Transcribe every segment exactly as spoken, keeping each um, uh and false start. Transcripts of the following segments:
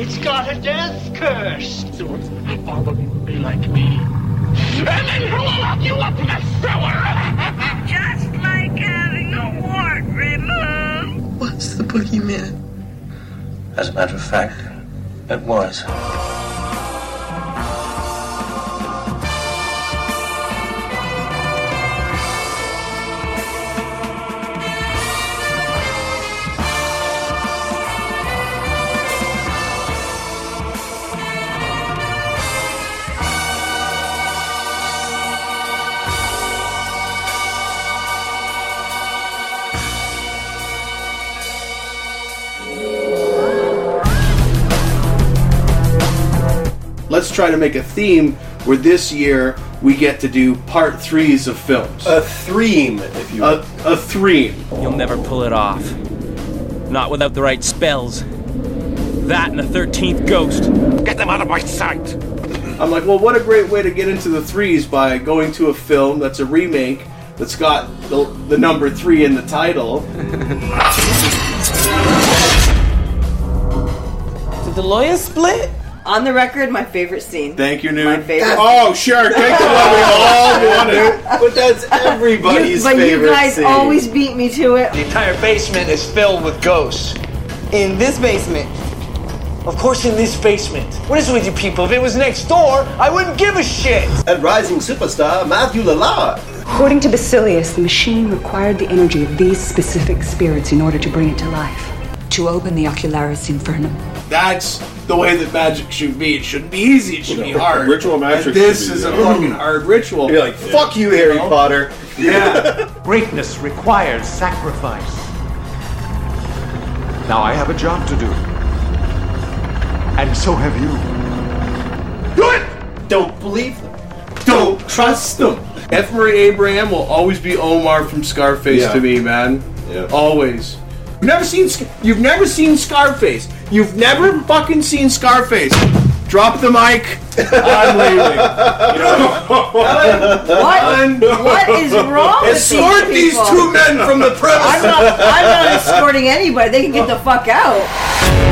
It's got a death curse. So all of you will be like me. And then who will lock you up in the sewer? Just like having a wart removed. Was the boogeyman? As a matter of fact, it was. Let's try to make a theme where this year we get to do part threes of films. A threem, if you will. A, a threem. You'll never pull it off. Not without the right spells. That and a thirteenth ghost. Get them out of my sight! I'm like, well, what a great way to get into the threes by going to a film that's a remake that's got the, the number three in the title. Did the lawyers split? On the record, my favorite scene. Thank you, Nude. My favorite. Oh, sure. Take the one we all wanted. But that's everybody's you, but favorite you guys scene. always beat me to it. The entire basement is filled with ghosts. In this basement. Of course, in this basement. What is with you people? If it was next door, I wouldn't give a shit. And rising superstar Matthew Lillard. According to Basilius, the machine required the energy of these specific spirits in order to bring it to life. To open the Ocularis Infernum. That's the way that magic should be. It shouldn't be easy. It should be hard. Ritual magic. And this should be is a the- fucking hard ritual. You're like, fuck you, Harry Potter. Yeah. Greatness requires sacrifice. Now I have a job to do. And so have you. Do it! Don't believe them. Don't trust them. F. Murray Abraham will always be Omar from Scarface Yeah. to me, man. Yeah. Always. You've never seen Sc- You've never seen Scarface. You've never fucking seen Scarface. Drop the mic. I'm leaving. You know, What? What is wrong with escort these these people? two men from the I'm premises. not, I'm not escorting anybody. They can get the fuck out.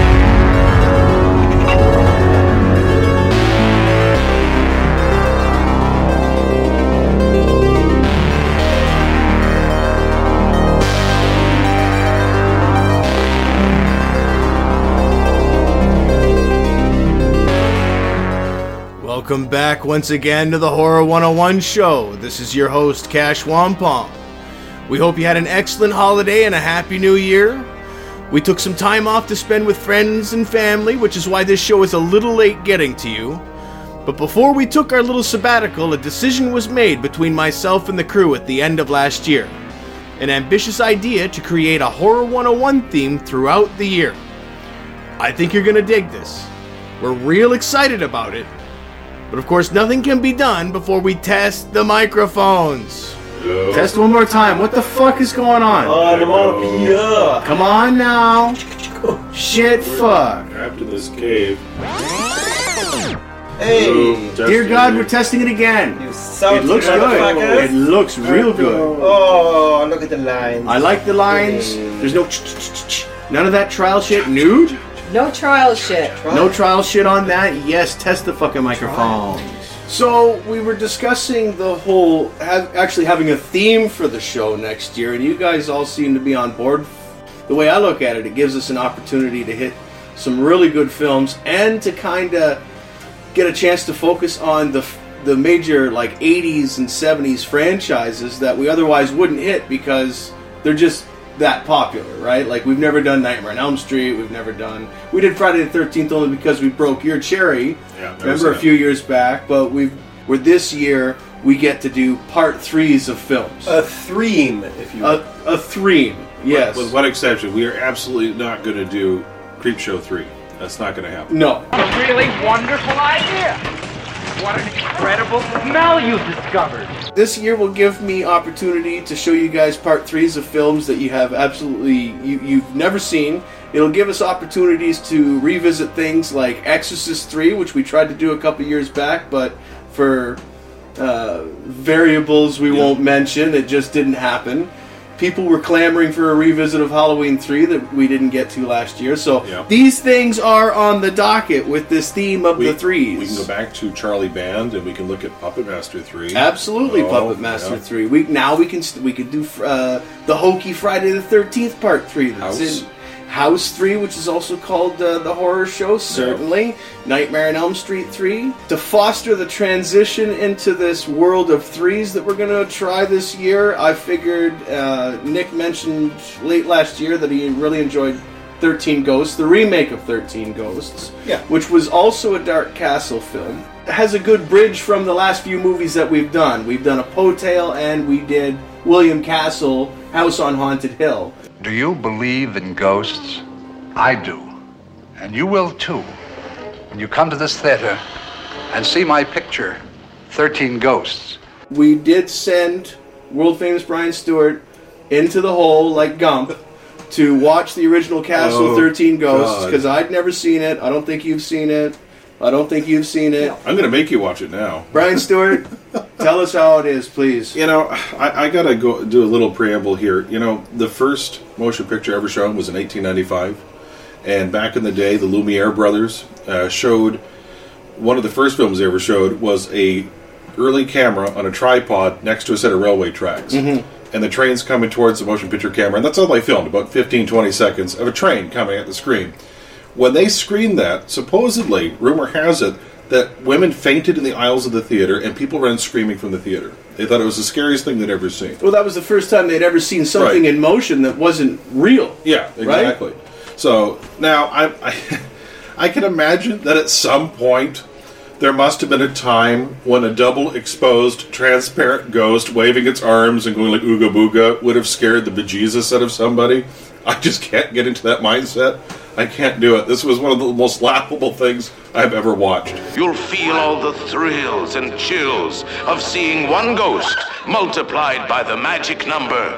Welcome back once again to the Horror one oh one show. This is your host, Cash Wampum. We hope you had an excellent holiday and a happy new year. We took some time off to spend with friends and family, which is why this show is a little late getting to you. But before we took our little sabbatical, a decision was made between myself and the crew at the end of last year. An ambitious idea to create a Horror one oh one theme throughout the year. I think you're gonna dig this. We're real excited about it. But of course, nothing can be done before we test the microphones. Yo. Test one more time. What the fuck is going on? Onomatopoeia. Come on now. Shit, fuck. Trapped in this cave. Hey. Boom, Dear testing God, it. we're testing it again. You sound It looks good. It looks real good. Oh, look at the lines. I like the lines. There's no ch- ch- ch- ch- none of that trial shit. Nude? No trial shit. No trial shit on that. Yes, test the fucking microphone. So we were discussing the whole ha- actually having a theme for the show next year, and you guys all seem to be on board. The way I look at it, it gives us an opportunity to hit some really good films and to kind of get a chance to focus on the f- the major like eighties and seventies franchises that we otherwise wouldn't hit because they're just that popular, right? Like we've never done Nightmare on Elm Street, we've never done we did Friday the thirteenth only because we broke your cherry. Yeah, that was remember a it. few years back, but we've we're this year we get to do part threes of films. A threem, if you will. A, a threem, yes. With one exception, we are absolutely not going to do Creepshow three. That's not going to happen. No. A really wonderful idea. What an incredible smell you've discovered. This year will give me opportunity to show you guys part threes of films that you have absolutely you, you've never seen. It'll give us opportunities to revisit things like Exorcist three, which we tried to do a couple years back, but for uh, variables we Yeah. won't mention, it just didn't happen. People were clamoring for a revisit of Halloween three that we didn't get to last year. So Yep. these things are on the docket with this theme of We, the threes. we can go back to Charlie Band and we can look at Puppet Master three. Absolutely, Oh, Puppet Master yeah. three. We now we can st- we could do uh, the hokey Friday the thirteenth Part three. That's House. in House three, which is also called uh, the horror show. Certainly, Nightmare on Elm Street three. To foster the transition into this world of threes that we're going to try this year, I figured uh, Nick mentioned late last year that he really enjoyed thirteen Ghosts, the remake of thirteen Ghosts, Yeah. which was also a Dark Castle film. It has a good bridge from the last few movies that we've done. We've done A Poe Tale and we did William Castle, House on Haunted Hill. Do you believe in ghosts? I do. And you will too. When you come to this theater and see my picture, thirteen Ghosts. We did send world famous Brian Stewart into the hole like Gump to watch the original Castle Oh, thirteen Ghosts God. because I'd never seen it. I don't think you've seen it. I don't think you've seen it. I'm going to make you watch it now. Brian Stewart, tell us how it is, please. You know, I, I got to go do a little preamble here. You know, the first motion picture ever shown was in eighteen ninety-five. And back in the day, the Lumiere brothers uh, showed, one of the first films they ever showed was a early camera on a tripod next to a set of railway tracks. Mhm. And the train's coming towards the motion picture camera. And that's all they filmed, about fifteen, twenty seconds of a train coming at the screen. When they screened that, supposedly, rumor has it, that women fainted in the aisles of the theater and people ran screaming from the theater. They thought it was the scariest thing they'd ever seen. Well, that was the first time they'd ever seen something Right. in motion that wasn't real. Yeah, exactly. Right? So now I, I, I can imagine that at some point there must have been a time when a double exposed, transparent ghost waving its arms and going like ooga booga would have scared the bejesus out of somebody. I just can't get into that mindset. I can't do it. This was one of the most laughable things I've ever watched. You'll feel all the thrills and chills of seeing one ghost multiplied by the magic number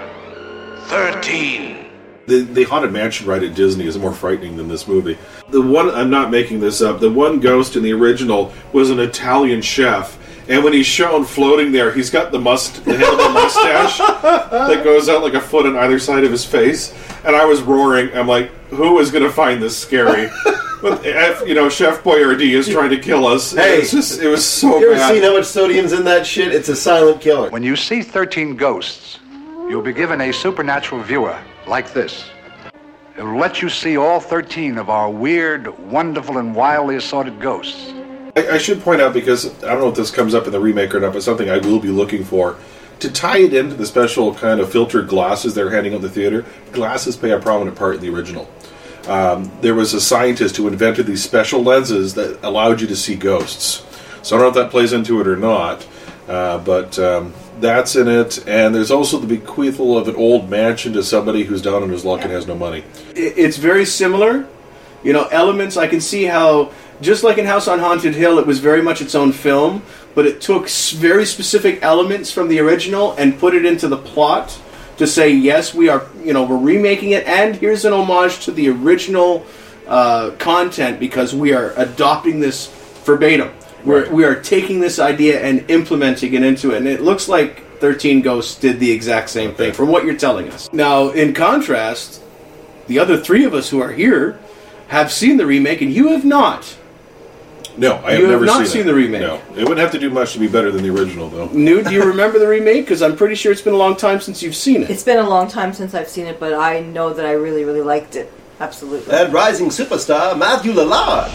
thirteen. The, the Haunted Mansion ride at Disney is more frightening than this movie. The one, I'm not making this up, the one ghost in the original was an Italian chef. And when he's shown floating there, he's got the must, the head of the mustache that goes out like a foot on either side of his face. And I was roaring. I'm like, who is going to find this scary? But, if, you know, Chef Boyardee is trying to kill us. Hey, it was, just, it was so you ever bad. seen how much sodium's in that shit? It's a silent killer. When you see thirteen Ghosts, you'll be given a supernatural viewer like this. It'll let you see all thirteen of our weird, wonderful, and wildly assorted ghosts. I, I should point out, because I don't know if this comes up in the remake or not, but something I will be looking for. To tie it into the special kind of filtered glasses they're handing out in the theater, glasses play a prominent part in the original. Um, there was a scientist who invented these special lenses that allowed you to see ghosts. So I don't know if that plays into it or not, uh, but um, that's in it. And there's also the bequeathal of an old mansion to somebody who's down on his luck and has no money. It's very similar. You know, elements, I can see how, just like in House on Haunted Hill, it was very much its own film, but it took s- very specific elements from the original and put it into the plot to say, yes, we are, you know, we're remaking it, and here's an homage to the original uh, content because we are adopting this verbatim. We're, we are taking this idea and implementing it into it, and it looks like thirteen Ghosts did the exact same thing from what you're telling us. Now, in contrast, the other three of us who are here have seen the remake, and you have not. No, I have You have never not seen, seen it. the remake. No, it wouldn't have to do much to be better than the original, though. New, do you remember the remake? Because I'm pretty sure it's been a long time since you've seen it. It's been a long time since I've seen it, but I know that I really, really liked it. Absolutely. And rising superstar Matthew Lillard.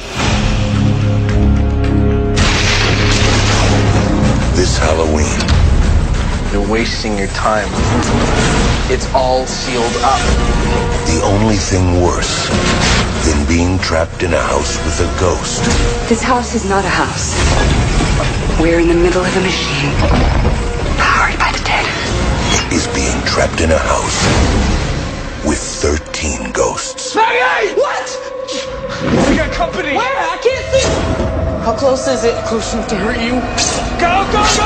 This Halloween, you're wasting your time. It's all sealed up. The only thing worse than being trapped in a house with a ghost This house is not a house. We're in the middle of a machine, powered by the dead. is being trapped in a house with thirteen ghosts. Maggie! What? We got company! Where? I can't see! How close is it? Close enough to hurt you. Go, go, go,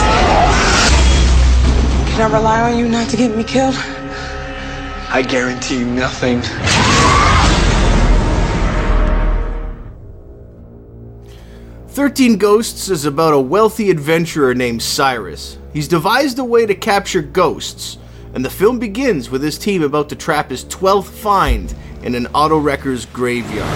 go, Can I rely on you not to get me killed? I guarantee you nothing. thirteen Ghosts is about a wealthy adventurer named Cyrus. He's devised a way to capture ghosts, and the film begins with his team about to trap his twelfth find in an auto wrecker's graveyard.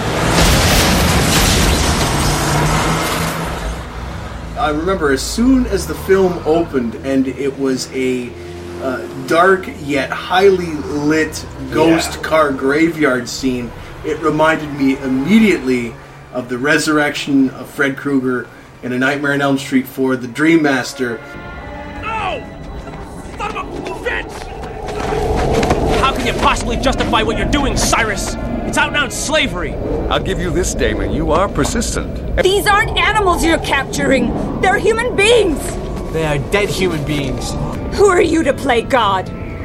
I remember as soon as the film opened and it was a uh, dark yet highly lit ghost yeah. car graveyard scene, it reminded me immediately of the resurrection of Fred Krueger in A Nightmare on Elm Street four, The Dream Master. No! Son of a bitch! How can you possibly justify what you're doing, Cyrus? It's out-and-out slavery! I'll give you this, Damon. You are persistent. These aren't animals you're capturing. They're human beings. They are dead human beings. Who are you to play God?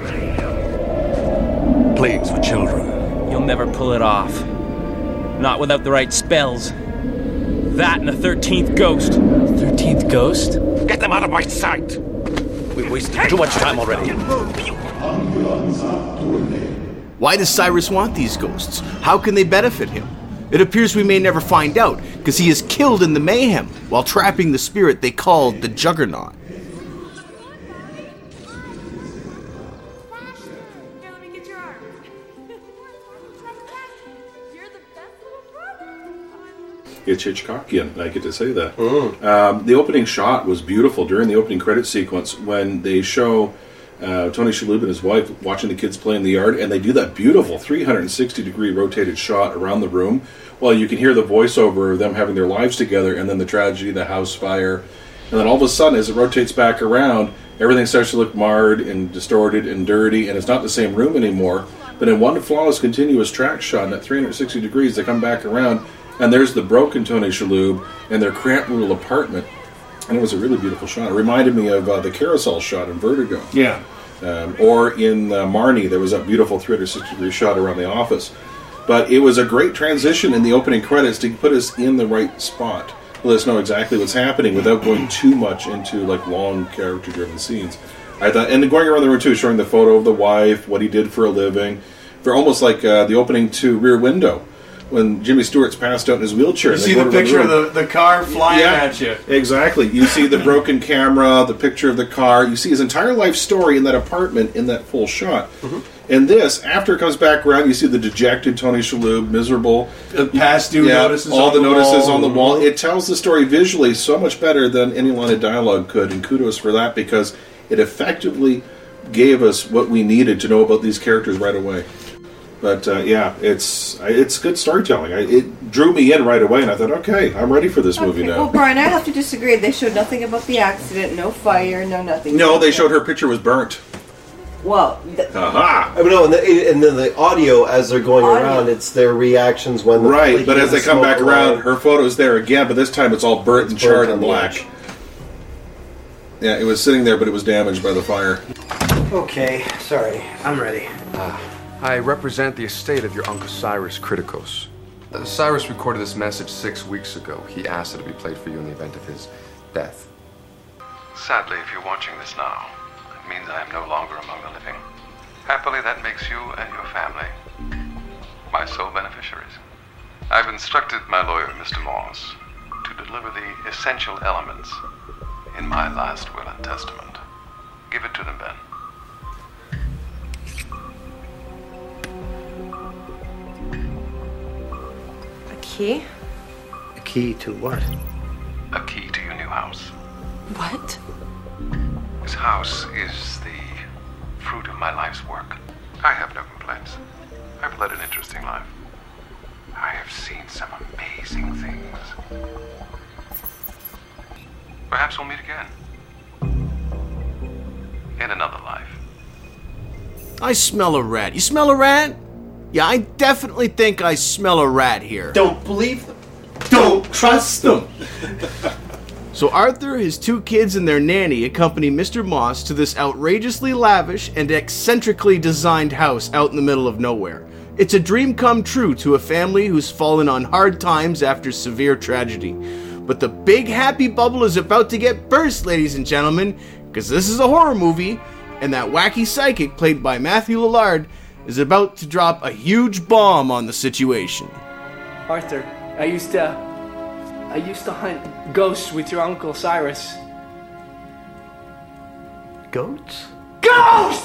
Plagues for children. You'll never pull it off. Not without the right spells. That and a thirteenth ghost. thirteenth ghost? Get them out of my sight! We've wasted too much time already. Why does Cyrus want these ghosts? How can they benefit him? It appears we may never find out, because he is killed in the mayhem while trapping the spirit they called the Juggernaut. It's Hitchcockian, I get to say that. Mm. Um, the opening shot was beautiful during the opening credit sequence when they show uh, Tony Shalhoub and his wife watching the kids play in the yard, and they do that beautiful three hundred sixty degree rotated shot around the room while you can hear the voiceover of them having their lives together, and then the tragedy, the house fire, and then all of a sudden as it rotates back around, everything starts to look marred and distorted and dirty, and it's not the same room anymore. But in one flawless continuous track shot at three hundred sixty degrees, they come back around, and there's the broken Tony Shalhoub and their cramped little apartment. And it was a really beautiful shot. It reminded me of uh, the carousel shot in Vertigo. Yeah. Um, or in uh, Marnie, there was a beautiful three hundred sixty degree shot around the office. But it was a great transition in the opening credits to put us in the right spot. Let us know exactly what's happening without going too much into like long character-driven scenes. I thought, and going around the room too, showing the photo of the wife, what he did for a living, for almost like uh, the opening to Rear Window. When Jimmy Stewart's passed out in his wheelchair. You see the picture of the, the car flying yeah, at you. Exactly. You see the broken camera, the picture of the car. You see his entire life story in that apartment in that full shot. Mm-hmm. And this, after it comes back around, you see the dejected Tony Shalhoub, miserable. The past due yeah, notices all on the, the notices wall. on the wall. It tells the story visually so much better than any line of dialogue could, and kudos for that, because it effectively gave us what we needed to know about these characters right away. But uh, yeah, it's it's good storytelling. I, it drew me in right away, and I thought, okay, I'm ready for this okay. movie now. Well, Brian, I have to disagree. They showed nothing about the accident, no fire, no nothing. No, they showed her picture was burnt. Well, th- aha! I mean, no, and, the, and then the audio as they're going audio. around, it's their reactions when the, right. like, but as they come back around, her photo's there again. But this time, it's all burnt it's and charred burnt and black. Edge. Yeah, it was sitting there, but it was damaged by the fire. Okay, sorry, I'm ready. Ah. I represent the estate of your Uncle Cyrus Kritikos. Uh, Cyrus recorded this message six weeks ago. He asked it to be played for you in the event of his death. Sadly, if you're watching this now, it means I am no longer among the living. Happily, that makes you and your family my sole beneficiaries. I've instructed my lawyer, Mister Moss, to deliver the essential elements in my last will and testament. Give it to them, Ben. Key? A key to what? A key to your new house. What? This house is the fruit of my life's work. I have no complaints. I've led an interesting life. I have seen some amazing things. Perhaps we'll meet again. In another life. I smell a rat. You smell a rat? Yeah, I definitely think I smell a rat here. Don't believe them. Don't trust them. So Arthur, his two kids, and their nanny accompany Mister Moss to this outrageously lavish and eccentrically designed house out in the middle of nowhere. It's a dream come true to a family who's fallen on hard times after severe tragedy. But the big happy bubble is about to get burst, ladies and gentlemen, because this is a horror movie, and that wacky psychic played by Matthew Lillard is about to drop a huge bomb on the situation. Arthur, I used to... I used to hunt ghosts with your Uncle Cyrus. Goats? Ghosts!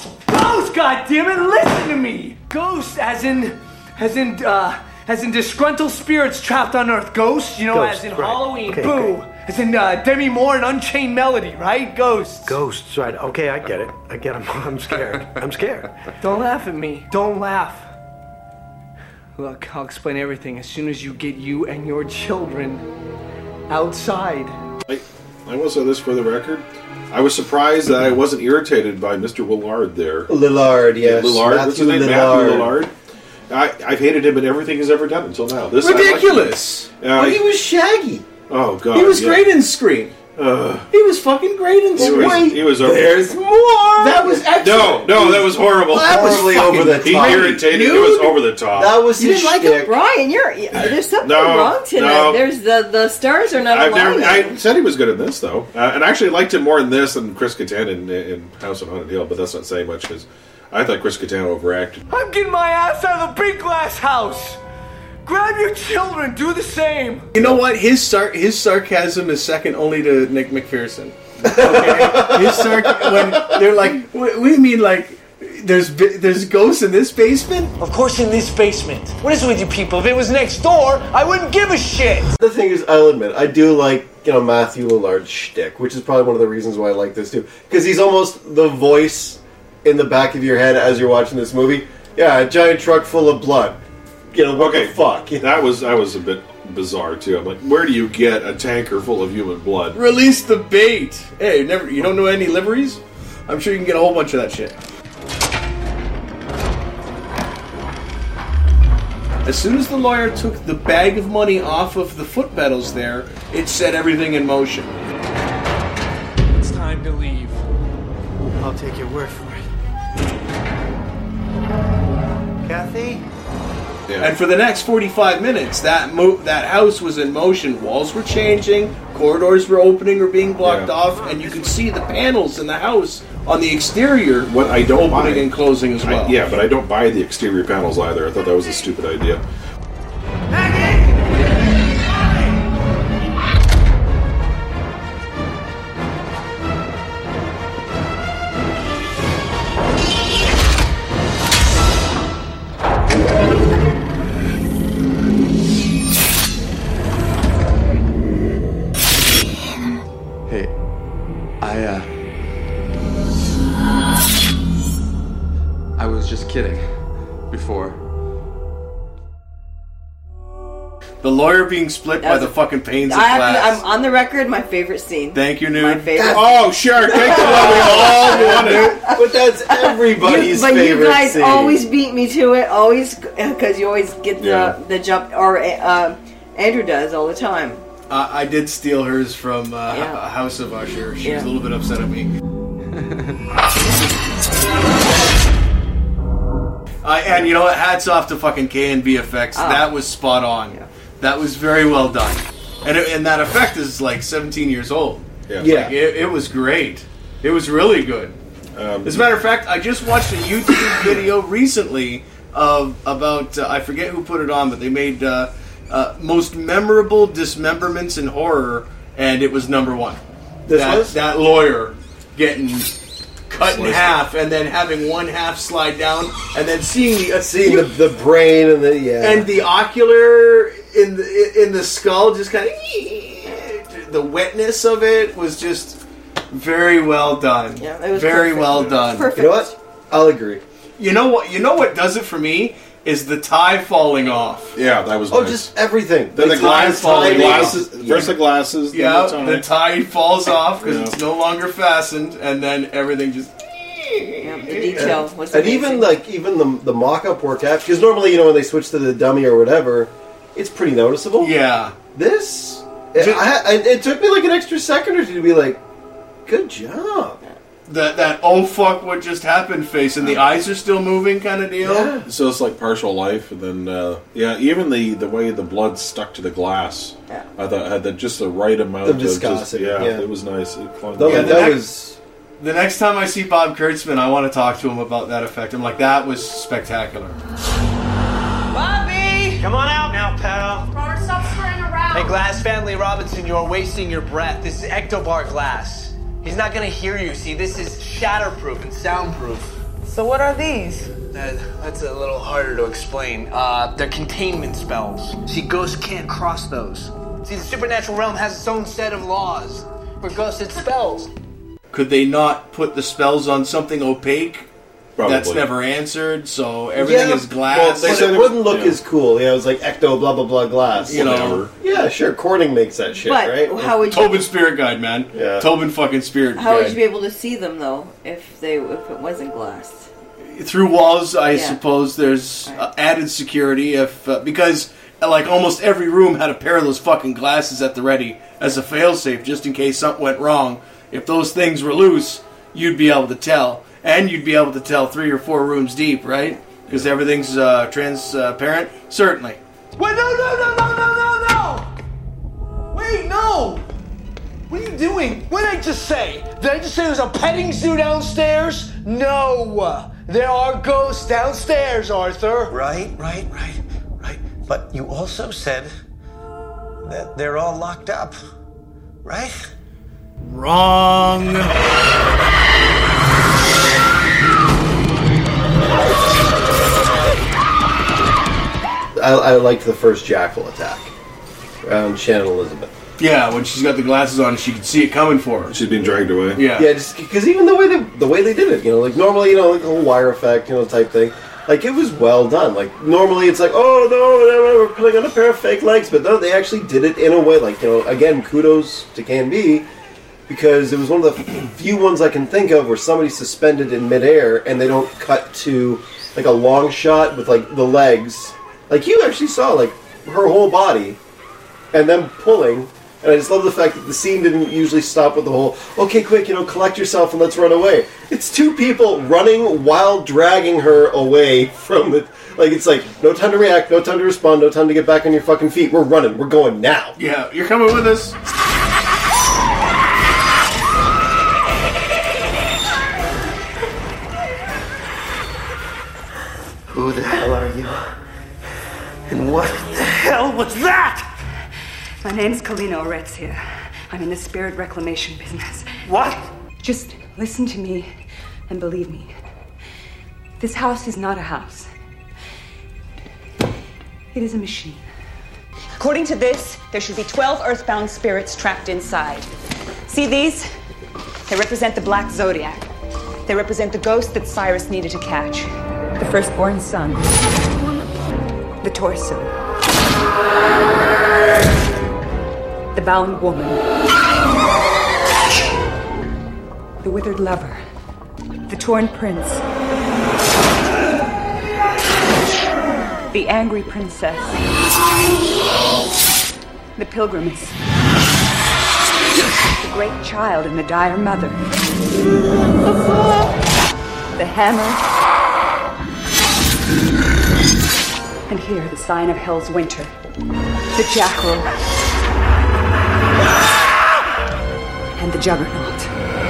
Ghost, goddammit, listen to me! Ghost, as in, as in, uh, as in disgruntled spirits trapped on Earth. Ghost, you know, Ghost, as in right. Halloween. Okay, Boo. okay. As in uh, Demi Moore and Unchained Melody, right? Ghosts. Ghosts, right. Okay, I get it. I get it. I'm scared. I'm scared. Don't laugh at me. Don't laugh. Look, I'll explain everything as soon as you get you and your children outside. I, I will say this for the record. I was surprised that I wasn't irritated by Mister Lillard there. Lillard, yes. Lillard, what's his Matthew name? Lillard. Matthew Lillard. I, I've hated him in everything he's ever done until now. This Ridiculous! I like, uh, But he was Shaggy. Oh, God. He was yeah. great in Scream. Uh, he was fucking great in he Scream. was, he was over. There's more! That was excellent. No, no, that was horrible. Well, that was Horribly fucking over the top. He irritated. It was over the top. That was You his didn't like shtick. him, Brian? You're there's something No, wrong tonight. no. There's the the stars are not I've never, aligning. I said he was good in this, though. Uh, and I actually liked him more in this than Chris Kattan in, in House on Haunted Hill, but that's not saying much because I thought Chris Kattan overacted. I'm getting my ass out of the big glass house. Grab your children. Do the same. You know what? His sar- his sarcasm is second only to Nick McPherson. Okay, his sarc- when they're like, what, what do you mean? Like, there's bi- there's ghosts in this basement? Of course, in this basement. What is with you people? If it was next door, I wouldn't give a shit. The thing is, I'll admit, I do like, you know, Matthew Lillard's shtick, which is probably one of the reasons why I like this too. Because he's almost the voice in the back of your head as you're watching this movie. Yeah, a giant truck full of blood. You know, what Okay, the fuck? That was that was a bit bizarre too. I'm like, where do you get a tanker full of human blood? Release the bait. Hey, never. You don't know any liveries? I'm sure you can get a whole bunch of that shit. As soon as the lawyer took the bag of money off of the foot pedals there, it set everything in motion. It's time to leave. I'll take your word for it. Kathy? Yeah. And for the next forty-five minutes, that mo- that house was in motion. Walls were changing, corridors were opening or being blocked Yeah. off, and you could see the panels in the house on the exterior What I don't opening buy, and closing as well. I, yeah, but I don't buy the exterior panels either. I thought that was a stupid idea. Hey, I, uh... I was just kidding. Before. The lawyer being split by was- the fucking panes of I have to, glass. I'm on the record. My favorite scene. Thank you, Nude. My favorite. Oh, sure. Take the one we all wanted. But that's everybody's You- but favorite you guys scene. always beat me to it. Always, because you always get the Yeah. the jump, or uh, Andrew does all the time. Uh, I did steal hers from uh, Yeah. H- House of Usher. She Yeah. was a little bit upset at me. uh, and you know what? Hats off to fucking K and V Effects. Oh. That was spot on. Yeah. That was very well done. And it, and that effect is like seventeen years old. Yeah. Yeah. Like, it, it was great. It was really good. Um, As a matter of fact, I just watched a YouTube video recently of about uh, I forget who put it on, but they made uh, uh, most memorable dismemberments in horror, and it was number one. This that, was? that lawyer getting cut in Sliced. half, and then having one half slide down, and then seeing the uh, Seeing you- the, the brain and the, yeah. and the ocular in the in the skull just kind of the wetness of it was just very well done. Yeah, it was very perfect. well done. Perfect. You know what? I'll agree. You know what? You know what does it for me is the tie falling off. yeah, that was Oh, nice. just everything. Then the, The glass, tie the falling glasses, off. first the glasses, then Yeah, the tie. the tie falls off because Yeah. it's no longer fastened, and then everything just. Yeah, the detail was And amazing. even like even the the mock-up work out, because normally, you know, when they switch to the dummy or whatever, it's pretty noticeable. Yeah. This, it, I, I, it took me like an extra second or two to be like, good job. That that oh fuck what just happened face, and the eyes are still moving kind of deal. Yeah. So it's like partial life, and then uh, yeah, even the, the way the blood stuck to the glass, Yeah. I thought had the, just the right amount The of just, viscosity, yeah, yeah. it was nice. It clung No, Yeah, together. the that next- was. The next time I see Bob Kurtzman, I want to talk to him about that effect. I'm like, that was spectacular. Bobby! Come on out now, pal. Robert, stop screwing around. Hey, Glass Family Robinson, you're wasting your breath. This is Ectobar Glass. He's not gonna hear you. See, this is shatterproof and soundproof. So what are these? That, that's a little harder to explain. Uh, they're containment spells. See, ghosts can't cross those. See, the supernatural realm has its own set of laws. For ghosts, it's spells. Could they not put the spells on something opaque? Probably. That's never answered, so everything Yeah, is glass. Well, they said it wouldn't look Yeah. as cool. Yeah, it was like ecto blah blah blah glass. You know. Yeah, sure. Corning makes that shit, But right? how would you- Tobin Spirit Guide, man. Yeah. Tobin fucking Spirit How Guide. would you be able to see them though if they if it wasn't glass? Through walls, I Yeah. suppose there's uh, added security if uh, because uh, like almost every room had a pair of those fucking glasses at the ready as a failsafe just in case something went wrong. If those things were loose, you'd be able to tell, and you'd be able to tell three or four rooms deep, right? Because everything's uh, transparent. Certainly. Wait, no, no, no, no, no, no, no! Wait, no! What are you doing? What did I just say? Did I just say there's a petting zoo downstairs? No! There are ghosts downstairs, Arthur. Right, right, right, right. But you also said that they're all locked up, right? Wrong. I, I liked the first jackal attack around Shannon Elizabeth. Yeah, when she's got the glasses on, she can see it coming for her. She's being dragged away. Yeah. Yeah, just because even the way they the way they did it, you know, like normally, you know, like the whole wire effect, you know, type thing. Like it was well done. Like normally, it's like, oh no, no, no, we're putting on a pair of fake legs, but no, they actually did it in a way. Like, you know, again, kudos to Can B, because it was one of the few ones I can think of where somebody's suspended in midair and they don't cut to like a long shot with like the legs. Like you actually saw like her whole body, and them pulling. And I just love the fact that the scene didn't usually stop with the whole, okay, quick, you know, collect yourself and let's run away. It's two people running while dragging her away from the... Like, it's like, no time to react, no time to respond, no time to get back on your fucking feet. We're running. We're going now. Yeah, you're coming with us. Who the hell are you? And what the hell was that? My name's Kalina Orezia. I'm in the spirit reclamation business. What? Just listen to me and believe me. This house is not a house. It is a machine. According to this, there should be twelve earthbound spirits trapped inside. See these? They represent the Black Zodiac. They represent the ghost that Cyrus needed to catch. The firstborn son. The torso. The bound woman. The withered lover. The torn prince. The angry princess. The pilgrimess. The great child and the dire mother. The hammer. And here, the sign of hell's winter. The jackal. And the juggernaut.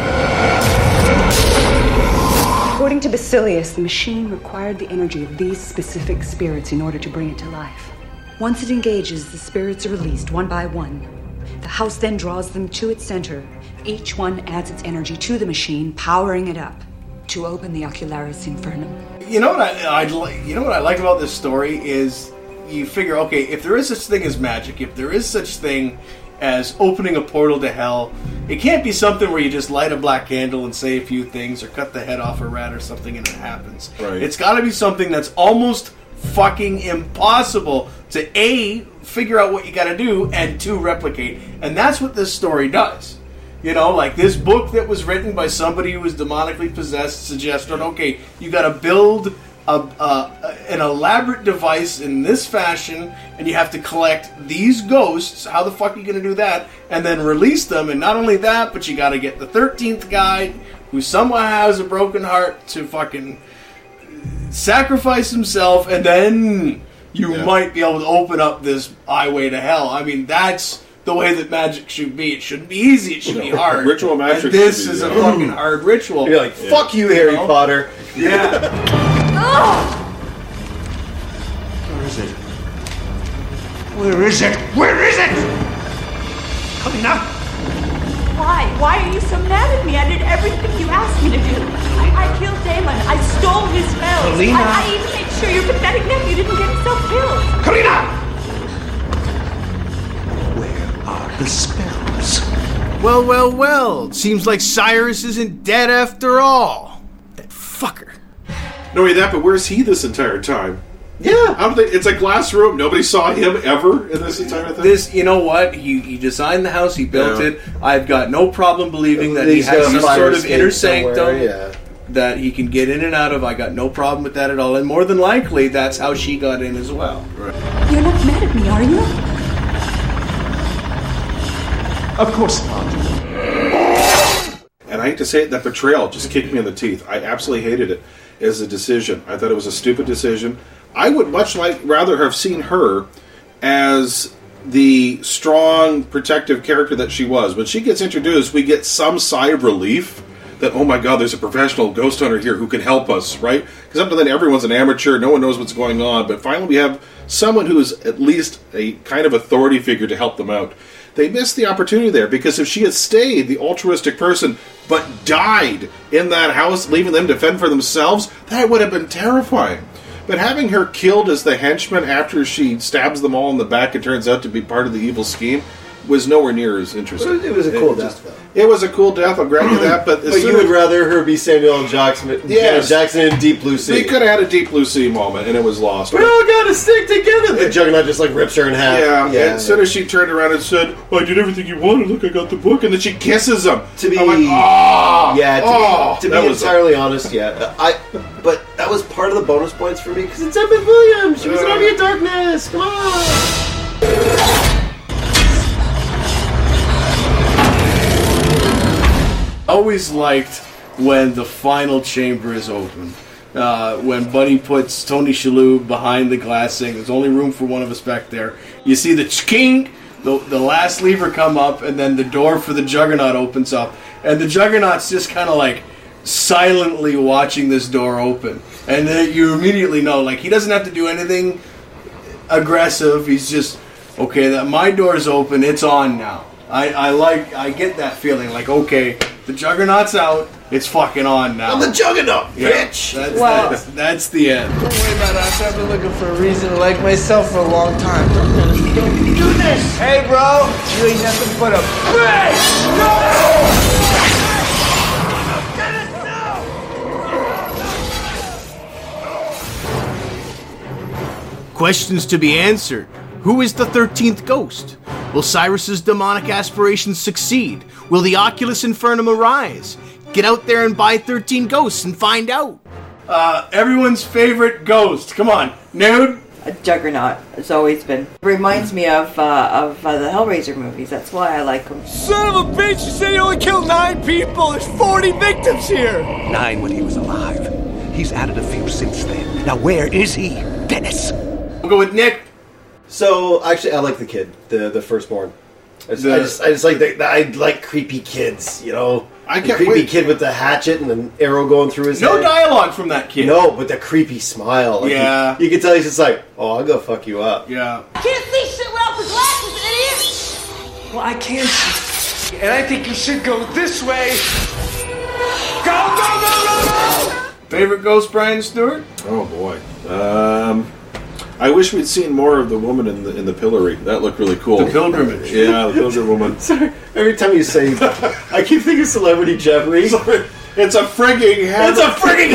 According to Basilius, the machine required the energy of these specific spirits in order to bring it to life. Once it engages, the spirits are released one by one. The house then draws them to its center. Each one adds its energy to the machine, powering it up to open the Ocularis Infernum. You know what I, I'd like. You know what I like about this story is you figure, okay, if there is such thing as magic, if there is such thing as opening a portal to hell, it can't be something where you just light a black candle and say a few things or cut the head off a rat or something and it happens. Right. It's got to be something that's almost fucking impossible to A, figure out what you got to do, and two, replicate. And that's what this story does. You know, like this book that was written by somebody who was demonically possessed suggested, okay, you got to build a, a, an elaborate device in this fashion, and you have to collect these ghosts. How the fuck are you going to do that? And then release them. And not only that, but you got to get the thirteenth guy who somehow has a broken heart to fucking sacrifice himself, and then you Yeah. might be able to open up this highway to hell. I mean, that's the way that magic should be. It shouldn't be easy. It should No, be hard. ritual magic And this should be, is a yeah. fucking hard ritual. You're like, fuck you, Harry Potter. Yeah. Where is it? Where is it? Where is it? Kalina! Why? Why are you so mad at me? I did everything you asked me to do. I, I killed Damon. I stole his spells. Karina! I, I even made sure your pathetic nephew didn't get himself killed. Karina! The spells. Well, well, well. Seems like Cyrus isn't dead after all. That fucker. No, only that, but where's he this entire time? Yeah. I don't think it's a glass room. Nobody saw him ever in this entire thing. This, you know what? He, he designed the house. He built Yeah. it. I've got no problem believing that he He's has got a some fire sort of escape inner somewhere, sanctum yeah. that he can get in and out of. I got no problem with that at all. And more than likely, that's how she got in as well. You're not mad at me, are you? Of course not. And I hate to say it, that betrayal just kicked me in the teeth. I absolutely hated it as a decision. I thought it was a stupid decision. I would much like rather have seen her as the strong, protective character that she was. When she gets introduced, we get some sigh of relief that, oh my god, there's a professional ghost hunter here who can help us, right? Because up to then, everyone's an amateur, no one knows what's going on, but finally we have someone who is at least a kind of authority figure to help them out. They missed the opportunity there, because if she had stayed the altruistic person, but died in that house, leaving them to fend for themselves, that would have been terrifying. But having her killed as the henchman after she stabs them all in the back and turns out to be part of the evil scheme was nowhere near as interesting. It was a cool it death, just, though. It was a cool death, I'll grant you that. But, as But soon you would as- rather her be Samuel L. Jackson, Yes. Jackson in Deep Blue Sea. They could have had a Deep Blue Sea moment, and it was lost. We all gotta stick together. The Juggernaut just like rips her in half. Yeah, yeah. as soon as she turned around and said, well, I did everything you wanted, look, I got the book, and then she kisses him. To be, I'm like, oh, yeah, to oh, be, to that be was entirely honest, yeah. I, but that was part of the bonus points for me because it's Emmett Williams. She was in Uh. Army of Darkness. Come on. Always liked when the final chamber is open. Uh, when Bunny puts Tony Shalhoub behind the glass thing, there's only room for one of us back there. You see the king, the, the last lever come up, and then the door for the Juggernaut opens up. And the Juggernaut's just kind of like silently watching this door open. And then you immediately know, like, he doesn't have to do anything aggressive. He's just, okay, that my door's open, it's on now. I, I like, I get that feeling, like, okay, the Juggernaut's out, it's fucking on now. I'm the Juggernaut, Yeah, bitch. That's, Well- that's, that's the end. Don't worry about us. I've been looking for a reason to like myself for a long time. Don't do this! Hey, bro! You ain't nothing but a bitch! Questions to be answered. Who is the thirteenth ghost? Will Cyrus's demonic aspirations succeed? Will the Oculus Infernum arise? Get out there and buy thirteen Ghosts and find out. Uh, everyone's favorite ghost. Come on, Nude. A Juggernaut. It's always been. Reminds me of uh, of uh, the Hellraiser movies. That's why I like them. Son of a bitch! You said you only killed nine people! There's forty victims here! Nine when he was alive. He's added a few since then. Now where is he? Dennis! We'll go with Nick. So actually, I like the kid, the the firstborn. I just, The- I just, I just like the, I like creepy kids, you know. I The can't creepy wait. kid with the hatchet and an arrow going through his No head. dialogue from that kid. No, but the creepy smile. Like, Yeah. you, you can tell he's just like, oh, I'll go fuck you up. Yeah. Can't see shit without the glasses, idiot! Well, I can see. And I think you should go this way. Go, go, go, go, go! Favorite ghost, Brian Stewart? Oh boy. Um, I wish we'd seen more of the woman in the in the pillory. That looked really cool. The pilgrimage. Yeah, the pilgrim woman. Sorry, every time you say that, I keep thinking Celebrity Jeopardy. It's a frigging hammer. It's a frigging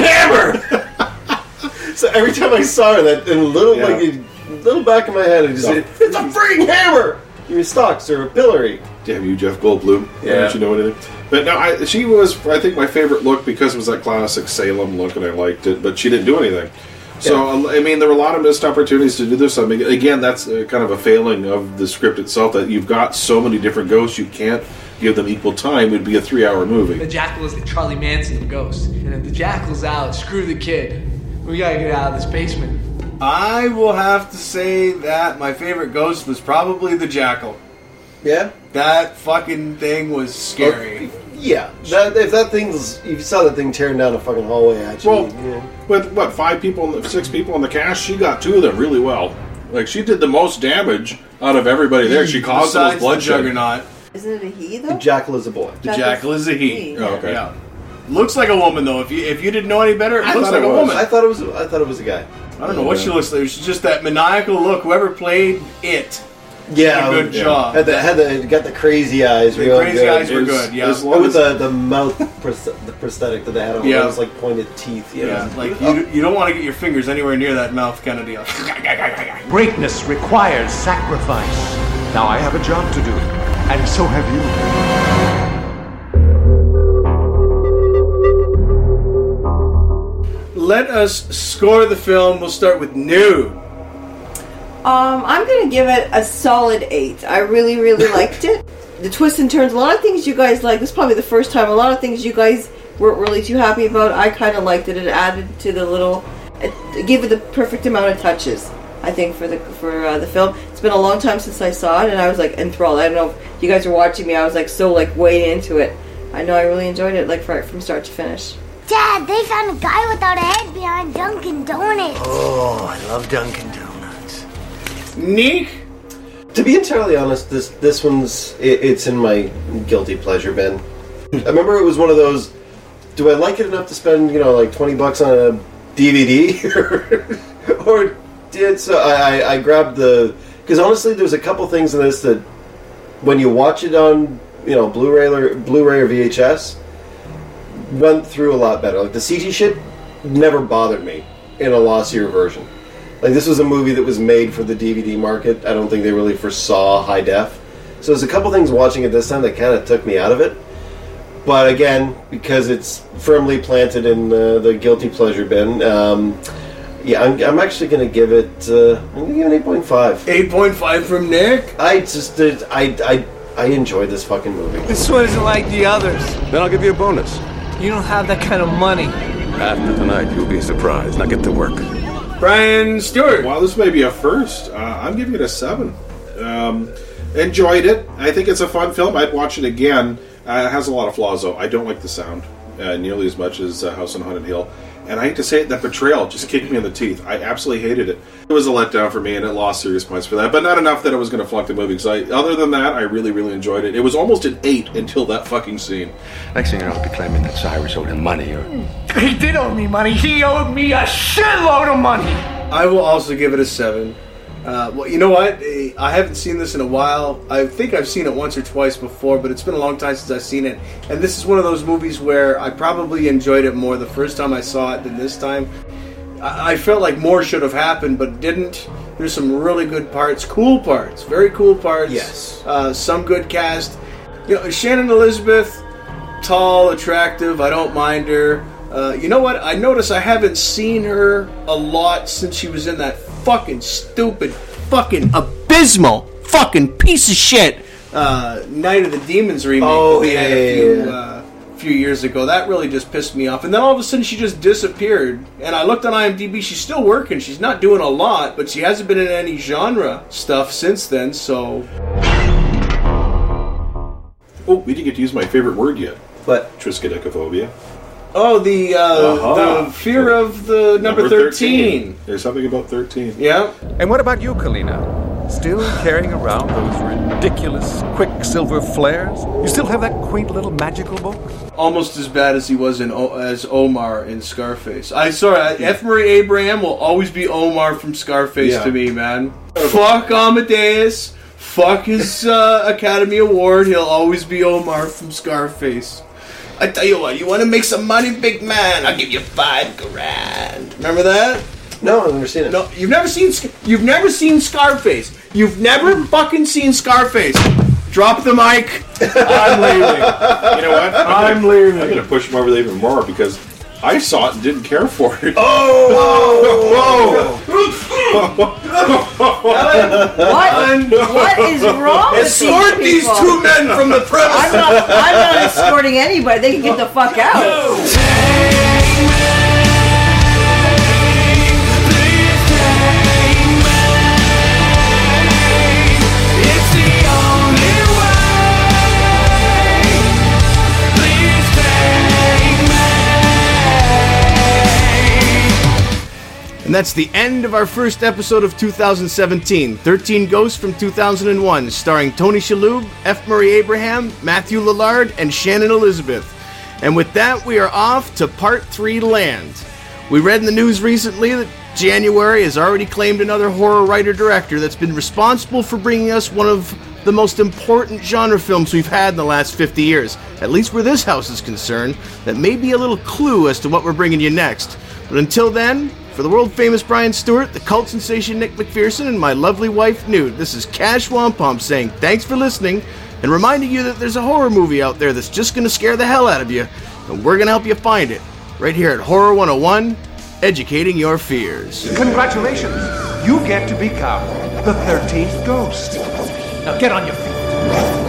hammer! So every time I saw her, that in a little, Yeah. like, a little back of my head, I just said, it's a frigging hammer! Your stocks or a pillory. Damn you, Jeff Goldblum. Yeah. Don't you know anything? But no, I, she was, I think, my favorite look because it was that classic Salem look and I liked it, but she didn't do anything. So, I mean, there were a lot of missed opportunities to do this. I mean, again, that's uh, kind of a failing of the script itself, that you've got so many different ghosts, you can't give them equal time. It would be a three-hour movie. The jackal is the Charlie Manson ghost. And if the jackal's out, screw the kid. We gotta get out of this basement. I will have to say that my favorite ghost was probably the Jackal. Yeah? That fucking thing was scary. Yeah. That, if that thing's, if you saw that thing tearing down a fucking hallway at you. Well, yeah. with, what, five people, six people in the cast, she got two of them really well. Like, she did the most damage out of everybody there. She caused the most Besides the bloodshed. Juggernaut. Is Isn't it a he though? The jackal is a boy. The jackal is a he. he. Oh, okay. Yeah. Looks like a woman though. If you if you didn't know any better, it I looks thought like it a was. woman. I thought it was. I thought it was a guy. I don't know what she looks like. She's just that maniacal look. Whoever played it, Yeah, did a good yeah. job. Had the, had the got the crazy eyes. The real crazy good. eyes were It was- good, yeah. it was- As long with as- the the mouth pros- the prosthetic that they had on. Yeah. It was like pointed teeth. You Yeah, know? like you, you don't want to get your fingers anywhere near that mouth kind of deal. Greatness requires sacrifice. Now I have a job to do, and so have you. Let us score the film. We'll start with Nude. Um, I'm gonna give it a solid eight. I really, really liked it. The twists and turns, a lot of things you guys like. This is probably the first time. A lot of things you guys weren't really too happy about. I kind of liked it. It added to the little, it gave it the perfect amount of touches. I think for the for uh, the film. It's been a long time since I saw it, and I was like enthralled. I don't know if you guys were watching me. I was like so like way into it. I know I really enjoyed it, like right from start to finish. Dad, they found a guy without a head behind Dunkin' Donuts. Oh, I love Dunkin' Donuts. Nick? To be entirely honest, this this one's it, it's in my guilty pleasure bin. I remember it was one of those. Do I like it enough to spend you know like twenty bucks on a D V D, or, or did so? I, I I grabbed the because honestly, there's a couple things in this that when you watch it on you know Blu-ray or Blu-ray or V H S, went through a lot better. Like the C G shit never bothered me in a lossier version. Like this was a movie that was made for the D V D market. I don't think they really foresaw high def. So there's a couple things watching it this time that kind of took me out of it. But again, because it's firmly planted in uh, the guilty pleasure bin, um, yeah, I'm, I'm actually going to give it. Uh, I'm going to give it an eight point five. eight point five from Nick. I just did. I I I enjoyed this fucking movie. This one isn't like the others. Then I'll give you a bonus. You don't have that kind of money. After tonight, you'll be surprised. Now get to work. Brian Stewart. While this may be a first, uh, I'm giving it a seven. Um, enjoyed it. I think it's a fun film. I'd watch it again. Uh, it has a lot of flaws, though. I don't like the sound uh, nearly as much as uh, House on Haunted Hill. And I hate to say it, that betrayal just kicked me in the teeth. I absolutely hated it. It was a letdown for me, and it lost serious points for that. But not enough that it was going to flunk the movie. Because I, other than that, I really, really enjoyed it. It was almost an eight until that fucking scene. Next thing you know, I'll be claiming that Cyrus owed him money or... He did owe me money. He owed me a shitload of money. I will also give it a seven. Uh, well, you know what? I haven't seen this in a while. I think I've seen it once or twice before, but it's been a long time since I've seen it. And this is one of those movies where I probably enjoyed it more the first time I saw it than this time. I, I felt like more should have happened, but didn't. There's some really good parts, cool parts, very cool parts. Yes. Uh, some good cast. You know, Shannon Elizabeth, tall, attractive. I don't mind her. Uh, you know what? I notice I haven't seen her a lot since she was in that fucking stupid, fucking abysmal, fucking piece of shit uh, Night of the Demons remake. Oh, that they had yeah, a few, yeah, yeah. Uh, few years ago. That really just pissed me off. And then all of a sudden she just disappeared. And I looked on IMDb. She's still working. She's not doing a lot, but she hasn't been in any genre stuff since then. So. Oh, we didn't get to use my favorite word yet. What? Triskaidekaphobia. Oh, the uh, Uh-huh. the fear of the number, thirteen. There's something about thirteen. Yeah. And what about you, Kalina? Still carrying around those ridiculous Quicksilver flares? You still have that quaint little magical book? Almost as bad as he was in o- as Omar in Scarface. I sorry, F. Murray Abraham will always be Omar from Scarface Yeah. to me, man. Fuck Amadeus. Fuck his uh, Academy Award. He'll always be Omar from Scarface. I tell you what, you want to make some money, big man? I'll give you five grand. Remember that? No, I've never seen it. No, you've never seen Sc- you've never seen Scarface. You've never fucking seen Scarface. Drop the mic. I'm leaving. You know what? I'm gonna, leaving. I'm going to push him over there even more because I saw it and didn't care for it. Oh! What? What is wrong with Escort these these people? two men from the premise. I'm not. I'm not escorting anybody. They can get the fuck out. And And that's the end of our first episode of two thousand seventeen, thirteen Ghosts from two thousand one, starring Tony Shalhoub, F. Murray Abraham, Matthew Lillard, and Shannon Elizabeth. And with that, we are off to Part three land. We read in the news recently that January has already claimed another horror writer-director that's been responsible for bringing us one of the most important genre films we've had in the last fifty years, at least where this house is concerned. That may be a little clue as to what we're bringing you next. But until then, for the world-famous Brian Stewart, the cult sensation Nick McPherson, and my lovely wife Nude, this is Cash Wampum saying thanks for listening, and reminding you that there's a horror movie out there that's just going to scare the hell out of you, and we're going to help you find it, right here at Horror one oh one, educating your fears. Congratulations! You get to become the thirteenth ghost. Now get on your feet.